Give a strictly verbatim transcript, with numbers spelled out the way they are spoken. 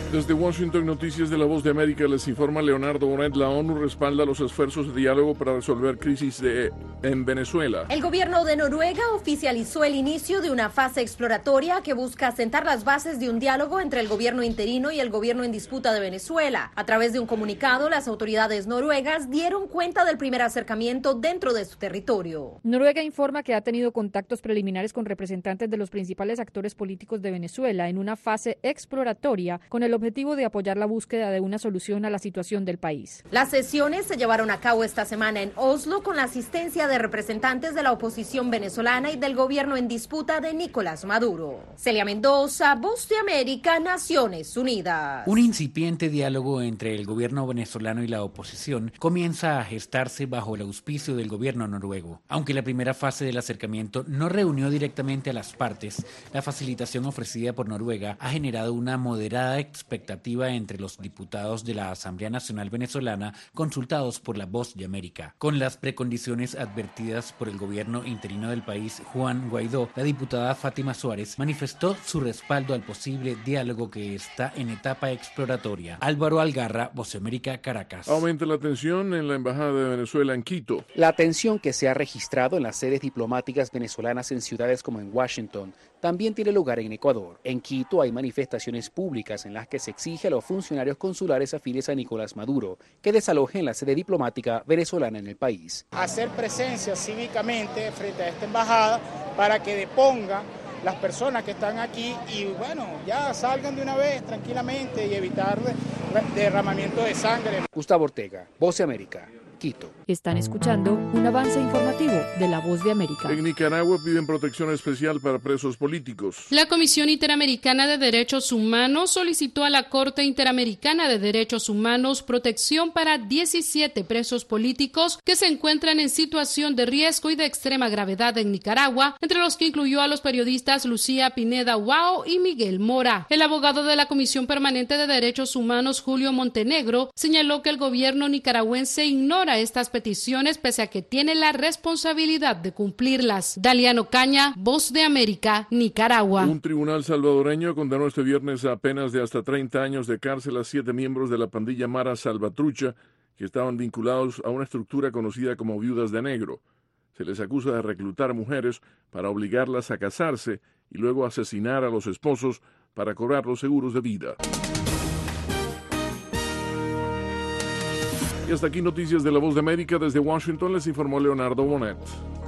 Desde Washington, Noticias de la Voz de América, les informa Leonardo Bonet. La ONU respalda los esfuerzos de diálogo para resolver crisis de, en Venezuela. El gobierno de Noruega oficializó el inicio de una fase exploratoria que busca sentar las bases de un diálogo entre el gobierno interino y el gobierno en disputa de Venezuela. A través de un comunicado, las autoridades noruegas dieron cuenta del primer acercamiento dentro de su territorio. Noruega informa que ha tenido contactos preliminares con representantes de los principales actores políticos de Venezuela en una fase exploratoria con el objetivo de apoyar la búsqueda de una solución a la situación del país. Las sesiones se llevaron a cabo esta semana en Oslo con la asistencia de representantes de la oposición venezolana y del gobierno en disputa de Nicolás Maduro. Celia Mendoza, Voz de América, Naciones Unidas. Un incipiente diálogo entre el gobierno venezolano y la oposición comienza a gestarse bajo el auspicio del gobierno noruego. Aunque la primera fase del acercamiento no reunió directamente a las partes, la facilitación ofrecida por Noruega ha generado una moderada expectativa entre los diputados de la Asamblea Nacional Venezolana consultados por la Voz de América. Con las precondiciones advertidas por el gobierno interino del país, Juan Guaidó, la diputada Fátima Suárez manifestó su respaldo al posible diálogo que está en etapa exploratoria. Álvaro Algarra, Voz de América, Caracas. Aumenta la tensión en la Embajada de Venezuela en Quito. La tensión que se ha registrado en las sedes diplomáticas venezolanas en ciudades como en Washington también tiene lugar en Ecuador. En Quito hay manifestaciones públicas en las que se exige a los funcionarios consulares afines a Nicolás Maduro que desalojen la sede diplomática venezolana en el país. Hacer presencia cívicamente frente a esta embajada para que deponga las personas que están aquí y bueno, ya salgan de una vez tranquilamente y evitar derramamiento de sangre. Gustavo Ortega, Voz de América, Quito. Están escuchando un avance informativo de La Voz de América. En Nicaragua piden protección especial para presos políticos. La Comisión Interamericana de Derechos Humanos solicitó a la Corte Interamericana de Derechos Humanos protección para diecisiete presos políticos que se encuentran en situación de riesgo y de extrema gravedad en Nicaragua, entre los que incluyó a los periodistas Lucía Pineda Guao y Miguel Mora. El abogado de la Comisión Permanente de Derechos Humanos, Julio Montenegro, señaló que el gobierno nicaragüense ignora estas peticiones peticiones pese a que tiene la responsabilidad de cumplirlas. Daliano Caña, Voz de América, Nicaragua. Un tribunal salvadoreño condenó este viernes a penas de hasta treinta años de cárcel a siete miembros de la pandilla Mara Salvatrucha que estaban vinculados a una estructura conocida como Viudas de Negro. Se les acusa de reclutar mujeres para obligarlas a casarse y luego asesinar a los esposos para cobrar los seguros de vida. Y hasta aquí Noticias de la Voz de América. Desde Washington les informó Leonardo Bonet.